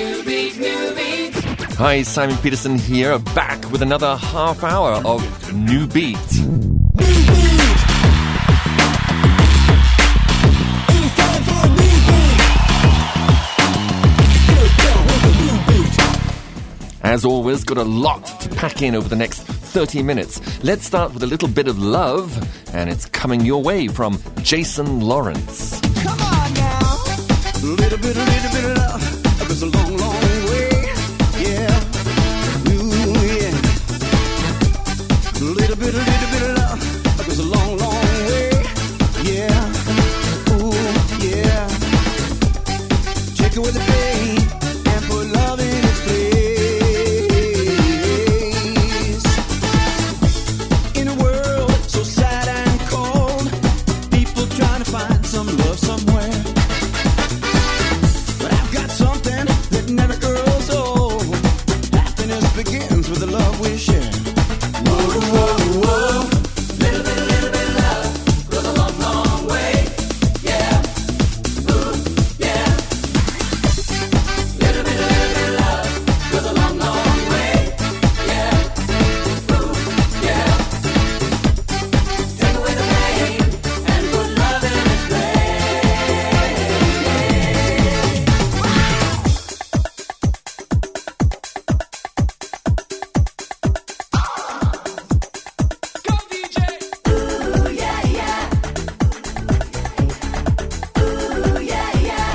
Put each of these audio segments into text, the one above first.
Hi, Simon Peterson here, back with another half hour of New Beat. As always, got a lot to pack in over the next 30 minutes. Let's start with a little bit of love, and it's coming your way from Jason Lawrence. Come on now. A little bit of love goes a long, long way. Yeah. Ooh, yeah. A little bit of love goes a long, long way. Yeah. Ooh, yeah. Take away the pain and put love in its place. In a world so sad and cold, people trying to find some love somewhere. But I've got something that never grows old. Happiness begins with the love we share. Whoa, whoa, whoa. Little bit of love goes a long, long way. Yeah. Ooh, yeah. Little bit of love goes a long, long way. Yeah. Ooh, yeah. Take away the pain and put love in its Go DJ! Ooh, yeah, yeah. Ooh, yeah, yeah.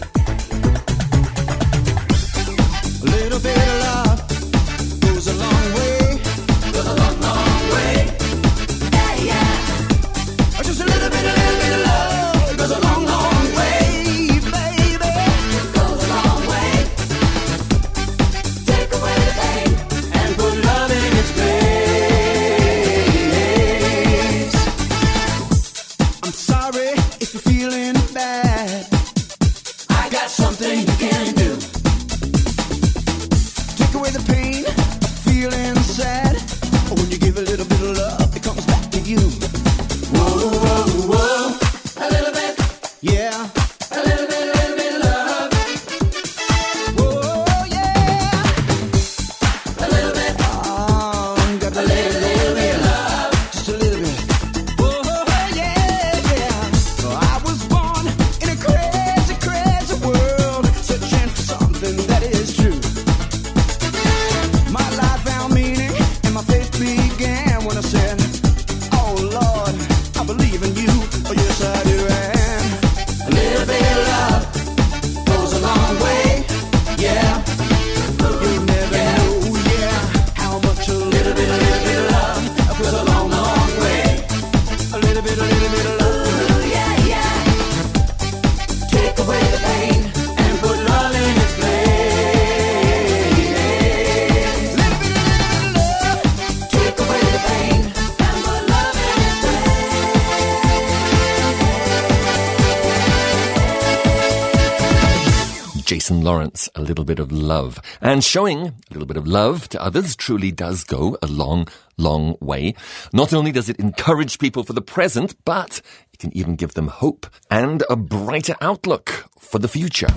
A little bit of love goes a long way. Goes a long, long way. Yeah, yeah. Just a little bit of love goes a long, long way, baby. Goes a long way. Take away the pain and put love in its place. I'm sorry if you're feeling bad. I got something you can do. Take away the pain of feeling sad. When you give a little bit of love, it comes back to you. Whoa, whoa, whoa. A little bit. Yeah. A little bit of love. Whoa, yeah. A little bit. Oh, got a little bit of love. Just a little bit. Whoa, yeah, yeah. I was born in a crazy, crazy world, searching for something that is true. My life found meaning and my faith began when I said, oh Lord, I believe in you. Oh yes I do. And a little bit of love goes a long way. Yeah. You never know, yeah, how much a little bit of love goes a long, long way. A little bit of love. Ooh, yeah, yeah. Take away the pain and put love in its place. Little bit of love. Take away the pain and put love in its place. Jason Lawrence, a little bit of love. And showing a little bit of love to others truly does go a long, long way. Not only does it encourage people for the present, but it can even give them hope and a brighter outlook for the future.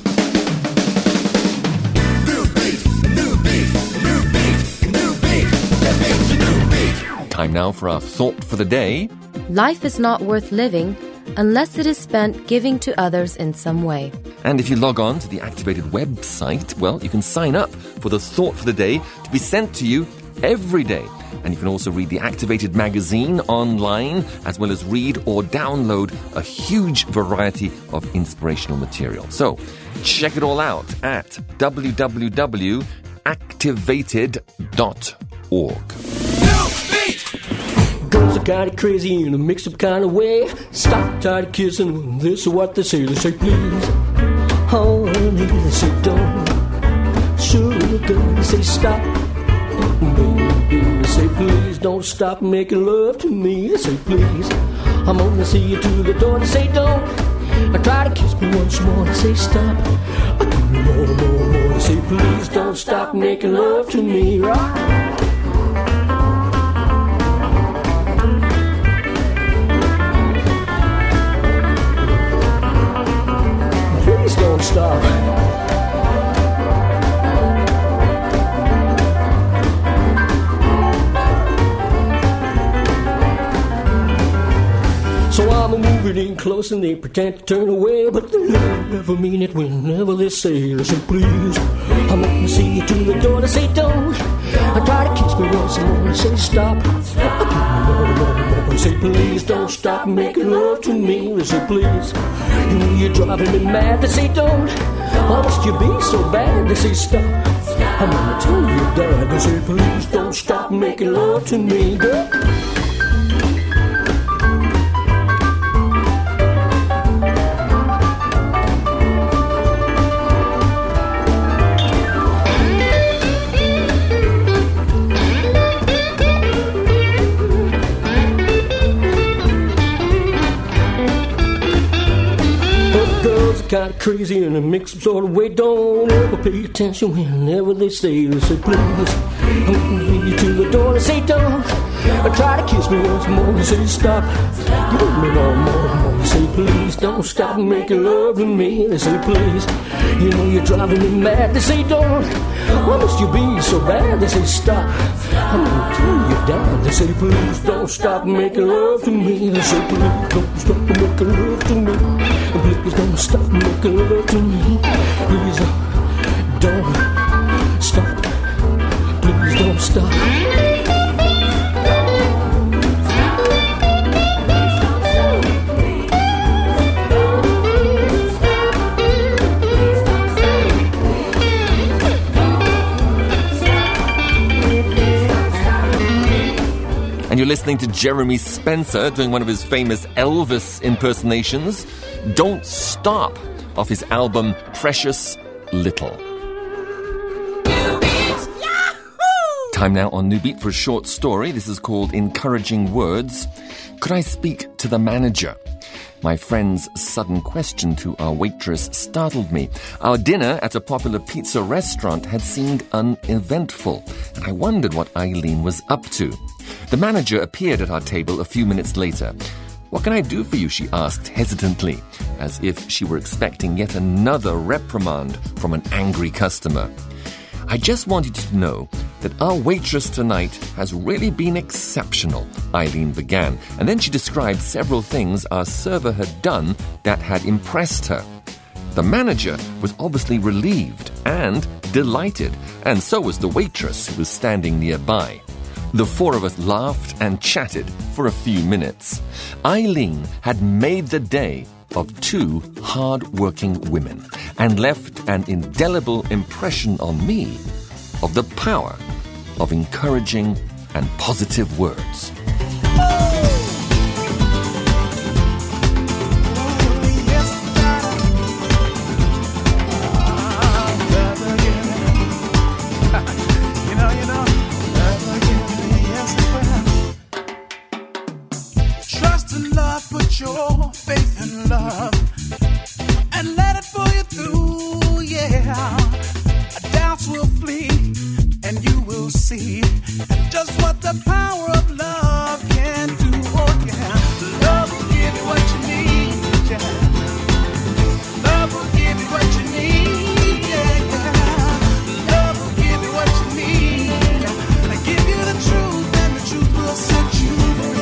Time now for our thought for the day. Life is not worth living unless it is spent giving to others in some way. And if you log on to the Activated website, well, you can sign up for the Thought for the Day to be sent to you every day. And you can also read the Activated magazine online, as well as read or download a huge variety of inspirational material. So check it all out at www.activated.org. Girls are kinda crazy in a mixed-up kind of way. Stop, tired of kissing. This is what they say. They say please, honey. They say don't. Sugar, they say stop. Baby, they say please don't stop making love to me. They say please, I'm gonna see you to the door. They say don't. I try to kiss me once more. They say stop. I do more. They say please don't stop making love to me. Right? Don't stop. getting close and they pretend to turn away, but they never mean it whenever they say, please. I want to see you to the door, they say don't. I try to kiss me once more, they say stop. They say please don't stop making love to me, they say please. You know you're driving me mad, they say don't. Why must you be so bad, they say stop. I'm gonna tell you dad, they say please don't stop making love to me, girl. Kind of crazy in a mixed sort of way. Don't ever pay attention whenever they say please. I'm gonna lead you to the door, they say don't. I try to kiss me once more, they say stop. You want me no more, they say please don't stop making love to me, they say please. You know you're driving me mad, they say don't. Why must you be so bad, they say stop. I'm gonna tell you down, they say please don't stop making love to me, they say please don't stop making love to me. Please don't stop making love to me. Please don't stop. Please don't stop. And you're listening to Jeremy Spencer doing one of his famous Elvis impersonations, Don't Stop, off his album Precious Little. Time now on New Beat for a short story. This is called Encouraging Words. Could I speak to the manager? My friend's sudden question to our waitress startled me. Our dinner at a popular pizza restaurant had seemed uneventful, and I wondered what Eileen was up to. The manager appeared at our table a few minutes later. What can I do for you? She asked hesitantly, as if she were expecting yet another reprimand from an angry customer. I just wanted you to know that our waitress tonight has really been exceptional, Eileen began, and then she described several things our server had done that had impressed her. The manager was obviously relieved and delighted, and so was the waitress who was standing nearby. The four of us laughed and chatted for a few minutes. Eileen had made the day of two hard-working women and left an indelible impression on me of the power of encouraging and positive words. Your faith and love and let it pull you through, yeah. Doubts will flee and you will see just what the power of love can do, oh yeah. Love will give you what you need, yeah. Love will give you what you need, yeah. Love will give you what you need and give you the truth, and the truth will set you free.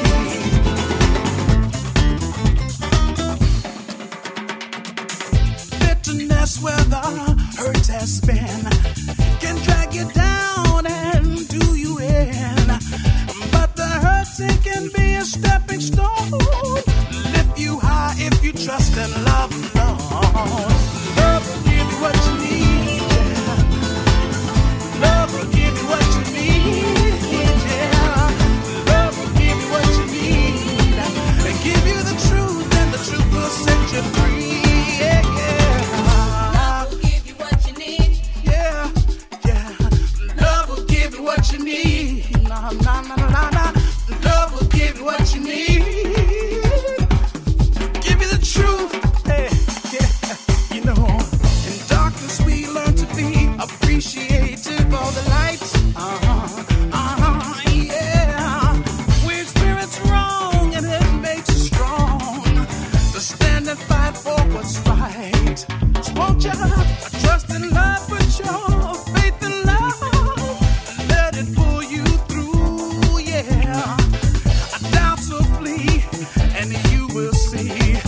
Where the hurt has been can drag you down and do you in, but the hurting can be a stepping stone, lift you high if you trust in love alone. Love will give you what you need, yeah. Love will give you what you need, yeah. Love will give you what you need and give you the truth, and the truth will set you free, yeah, yeah. What you need, nah, nah, nah, nah, nah. Love will give you what you need, give you the truth, hey, yeah. You know, in darkness we learn to be appreciative of the light, yeah. We experience wrong and it makes us strong to stand and fight for what's right. So won't you trust in love, put your faith in love, let it pull you through, yeah. Doubts will flee and you will see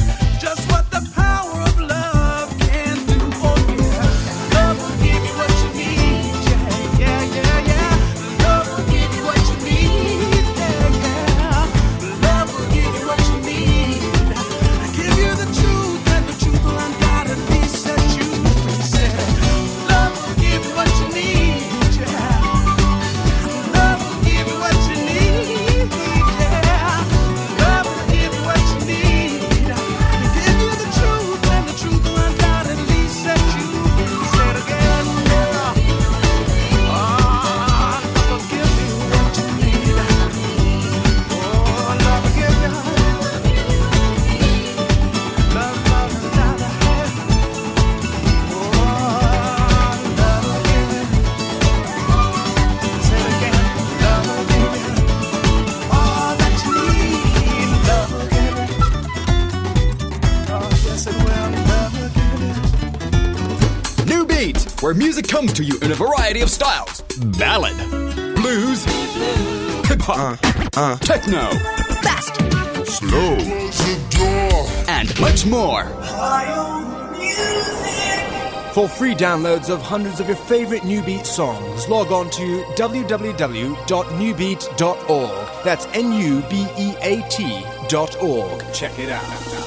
where music comes to you in a variety of styles. Ballad, blues, hip-hop, techno, fast, slow, and much more. For free downloads of hundreds of your favorite New Beat songs, log on to www.newbeat.org. That's NUBEAT.org. Check it out.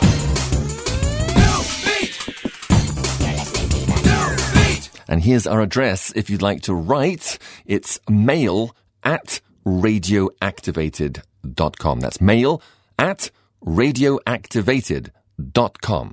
And here's our address if you'd like to write. It's mail@radioactivated.com. That's mail@radioactivated.com.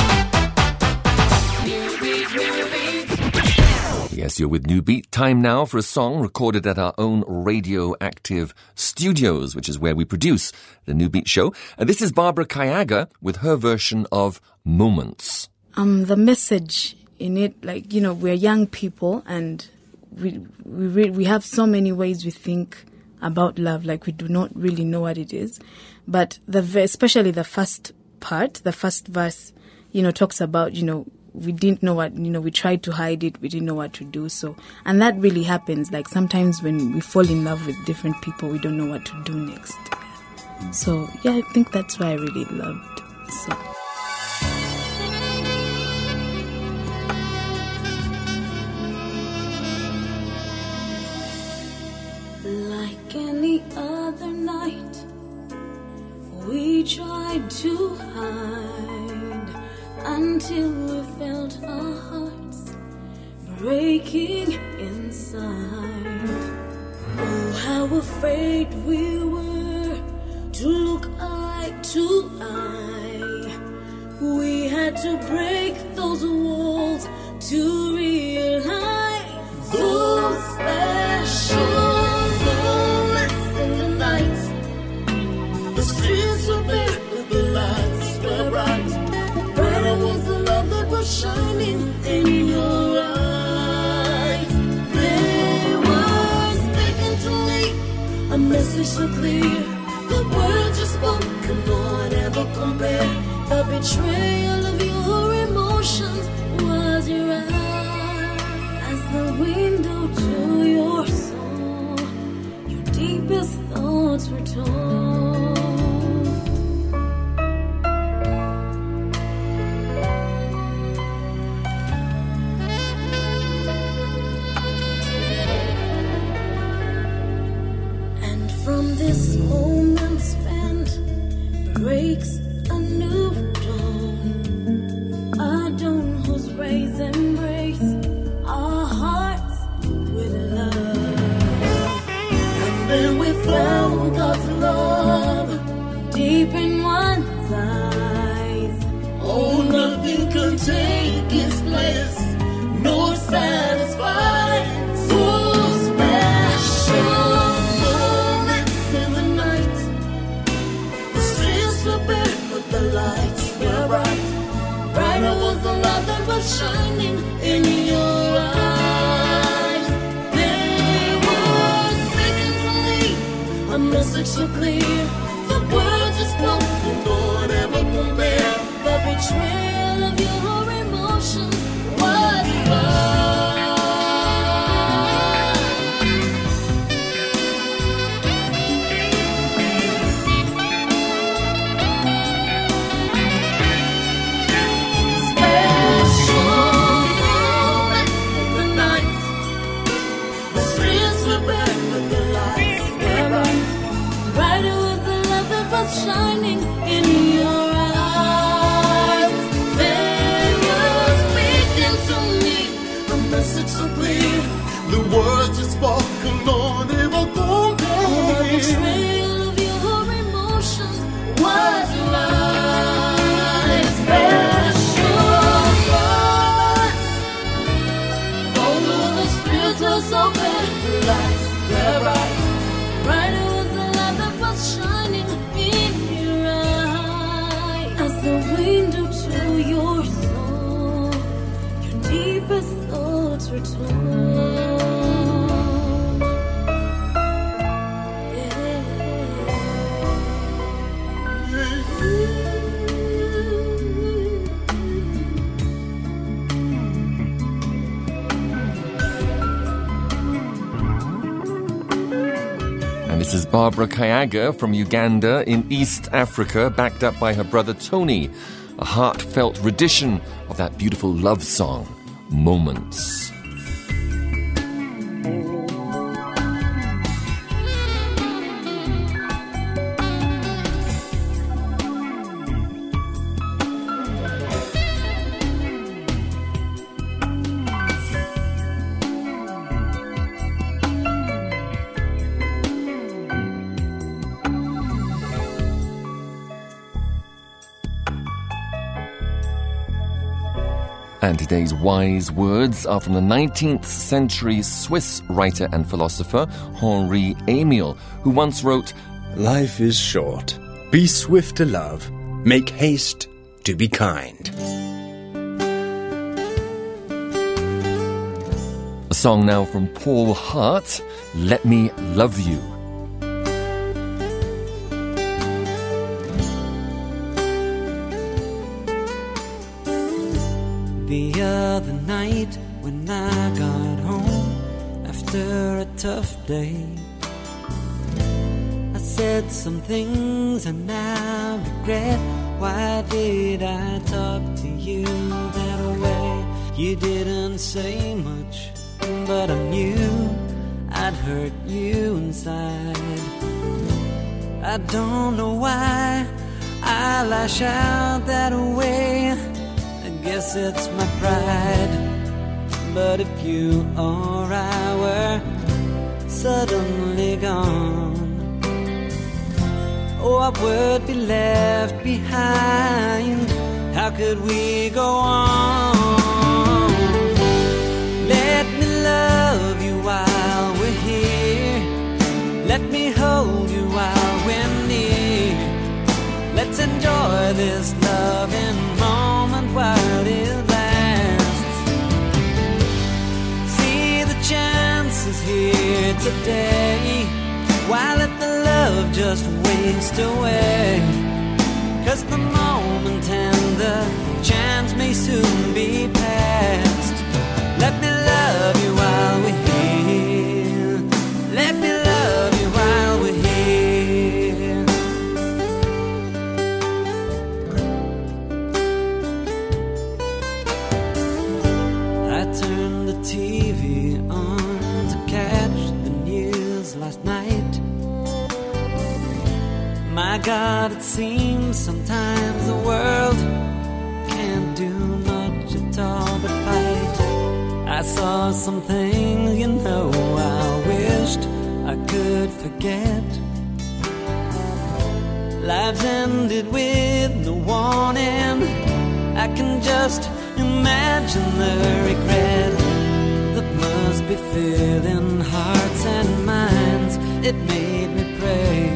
Yes, you're with New Beat. Time now for a song recorded at our own Radioactive Studios, which is where we produce the New Beat show. This is Barbara Kayaga with her version of Moments. The message in it, like, you know, we're young people and we have so many ways we think about love, like we do not really know what it is. But especially the first part, the first verse, you know, talks about, you know, we didn't know what, you know, we tried to hide it, we didn't know what to do. So, and that really happens. Like sometimes when we fall in love with different people, we don't know what to do next. So, yeah, I think that's why I really loved the song. Like any other night, we tried to hide until we felt our hearts breaking inside. Oh, how afraid we were to look eye to eye. We had to break those walls to realize those special moments in the night. The streets were bare, but the lights were bright. Brighter was the love that was shining in your eyes. They were speaking to me, a message so clear. The words you spoke could not ever compare. The betrayal of your emotions was your eye. As the window to your soul, your deepest thoughts were told. And from this moment spent breaks a new dawn, a dawn whose rays embrace our hearts with love. And then we found God's love deep in one's eyes. Oh, nothing can take its place, nor satisfy. So special moments in the night. The streets were bare, but the lights were bright. Brighter was the love that was shining in your eyes. They were speaking to me, a message so clear. The words you spoke could not ever compare. The betrayal of your emotions was yours. Shining in your eyes. They were speaking to me, a message so clear. The words you spoke could not ever compare. The betrayal of your emotions was right. Special words. All of the spirits were so bad, the lights were bright. Brighter was the light that was shining in your eyes. As the window to your soul, your deepest thoughts were told. This is Barbara Kayaga from Uganda in East Africa, backed up by her brother Tony. A heartfelt rendition of that beautiful love song, Moments. And today's wise words are from the 19th century Swiss writer and philosopher Henri Amiel, who once wrote, "Life is short. Be swift to love. Make haste to be kind." A song now from Paul Hart, Let Me Love You. The other night when I got home after a tough day, I said some things and I regret. Why did I talk to you that way? You didn't say much, but I knew I'd hurt you inside. I don't know why I lash out that way. Guess it's my pride. But if you or I were suddenly gone, oh, I would be left behind. How could we go on? Let me love you while we're here. Let me hold you while we're near. Let's enjoy this loving moment while it lasts. See the chances here today. Why let the love just waste away? 'Cause the moment and the chance may soon be past. Let me love you while we're here. Let me love you while we're here. Turned the TV on to catch the news last night. My God, it seems sometimes the world can't do much at all but fight. I saw some things, you know, I wished I could forget. Lives ended with no warning. I can just imagine the regret that must be filling hearts and minds. It made me pray,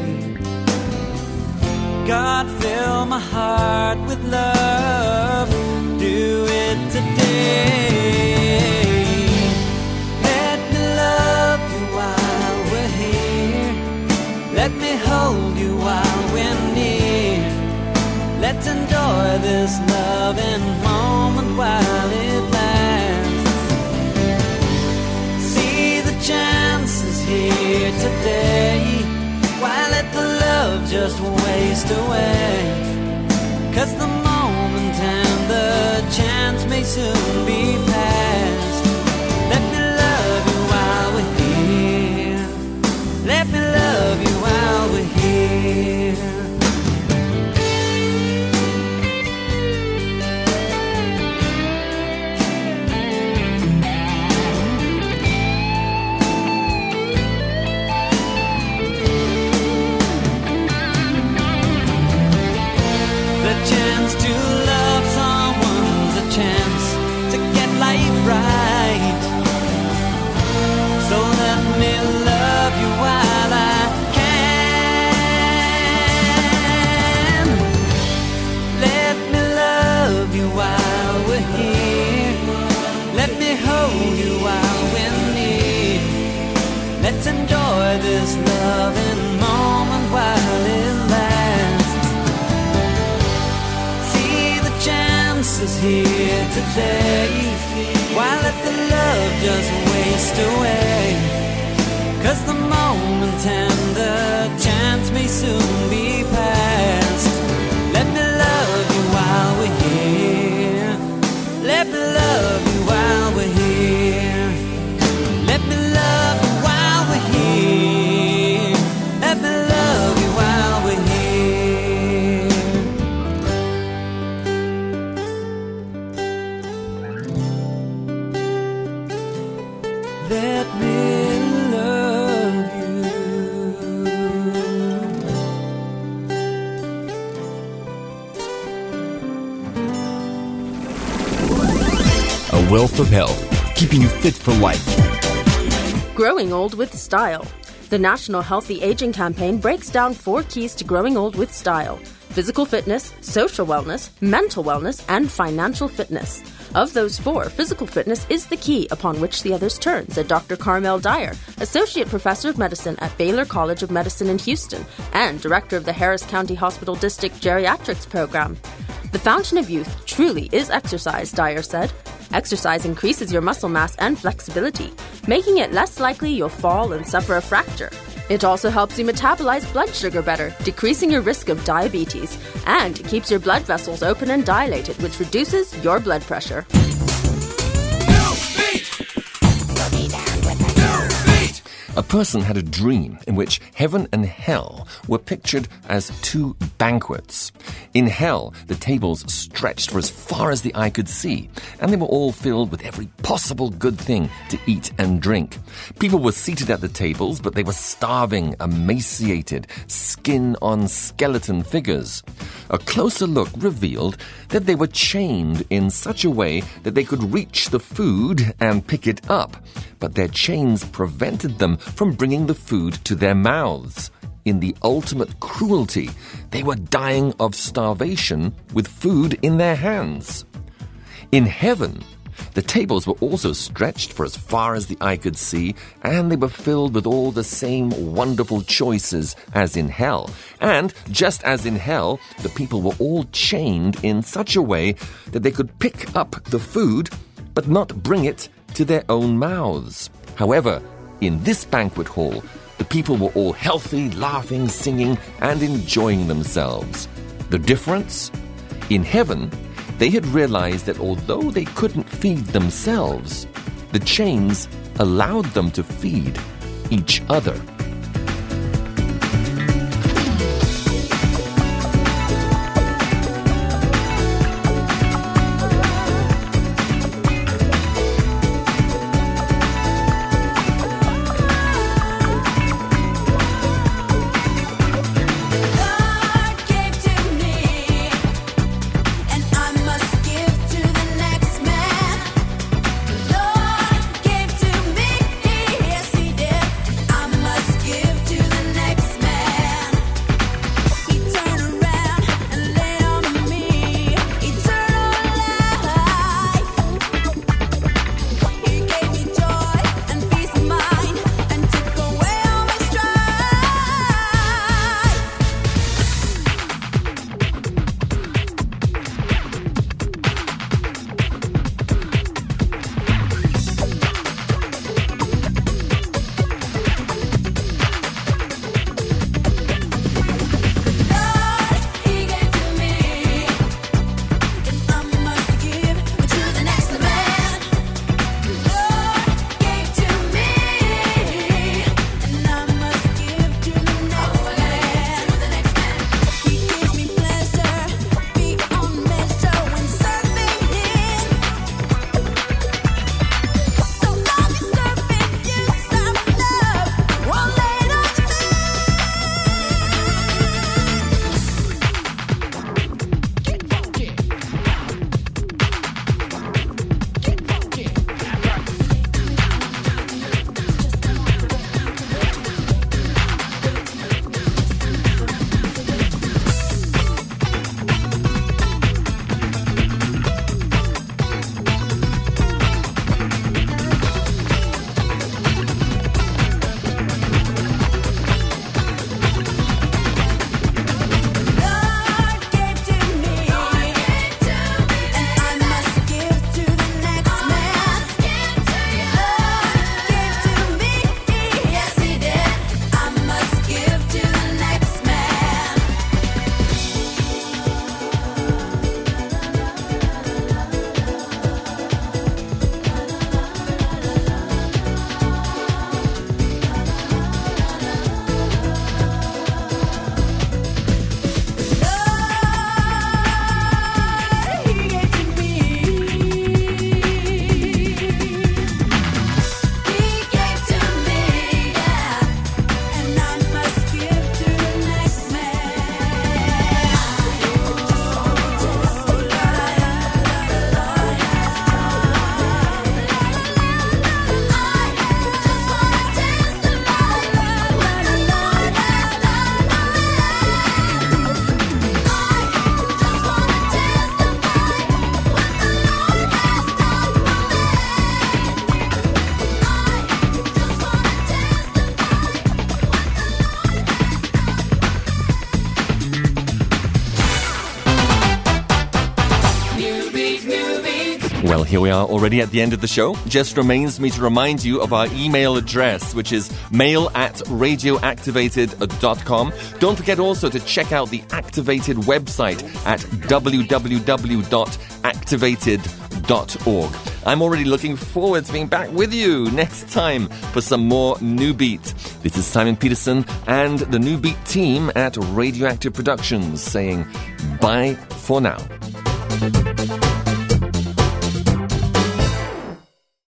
God, fill my heart with love. Do it today. Let me love you while we're here. Let me hold you while we're near. Let's enjoy this loving moment while it lasts. See the chances here today. Why let the love just waste away? 'Cause the moment and the chance may soon be past. Let me love you while we're here. Let me love you while we're here. To love someone's a chance to get life right. So let me love you while I can. Let me love you while we're here. Let me hold you while we're near. Let's enjoy this loving moment while it lasts. Chances here today. Why let the love just waste away? 'cause the moment and the chance may soon be past. Let me love you while we're here. Let me love you while we're here. Let me love you while we're here. Let me love you while we're here. Let me love you. A wealth of health, keeping you fit for life. Growing old with style. The National Healthy Aging Campaign breaks down 4 keys to growing old with style: physical fitness, social wellness, mental wellness, and financial fitness. Of those 4, physical fitness is the key upon which the others turn, said Dr. Carmel Dyer, Associate Professor of Medicine at Baylor College of Medicine in Houston and Director of the Harris County Hospital District Geriatrics Program. The fountain of youth truly is exercise, Dyer said. Exercise increases your muscle mass and flexibility, making it less likely you'll fall and suffer a fracture. It also helps you metabolize blood sugar better, decreasing your risk of diabetes, and keeps your blood vessels open and dilated, which reduces your blood pressure. A person had a dream in which heaven and hell were pictured as 2 banquets. In hell, the tables stretched for as far as the eye could see, and they were all filled with every possible good thing to eat and drink. People were seated at the tables, but they were starving, emaciated, skin-on-skeleton figures. A closer look revealed that they were chained in such a way that they could reach the food and pick it up, but their chains prevented them from bringing the food to their mouths. In the ultimate cruelty, they were dying of starvation with food in their hands. In heaven, the tables were also stretched for as far as the eye could see, and they were filled with all the same wonderful choices as in hell. And just as in hell, the people were all chained in such a way that they could pick up the food, but not bring it to their own mouths. However, in this banquet hall, the people were all healthy, laughing, singing, and enjoying themselves. The difference? In heaven, they had realized that although they couldn't feed themselves, the chains allowed them to feed each other. Lord gave to me, yes he did. I must here we are already at the end of the show. Just remains me to remind you of our email address, which is mail@radioactivated.com. Don't forget also to check out the Activated website at www.activated.org. I'm already looking forward to being back with you next time for some more New Beat. This is Simon Peterson and the New Beat team at Radioactive Productions saying bye for now.